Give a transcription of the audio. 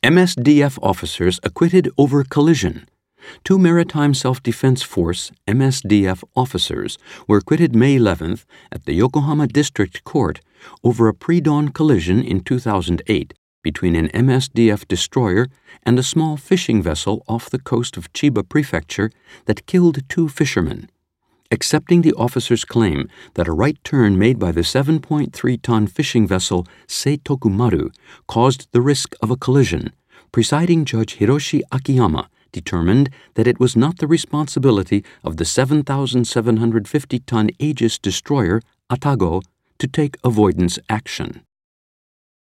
MSDF officers acquitted over collision. Two Maritime Self-Defense Force MSDF officers were acquitted May 11th at the Yokohama District Court over a pre-dawn collision in 2008 between an MSDF destroyer and a small fishing vessel off the coast of Chiba Prefecture that killed two fishermen. Accepting the officer's claim that a right turn made by the 7.3-ton fishing vessel Seitoku Maru caused the risk of a collision, presiding Judge Hiroshi Akiyama determined that it was not the responsibility of the 7,750-ton Aegis destroyer Atago to take avoidance action.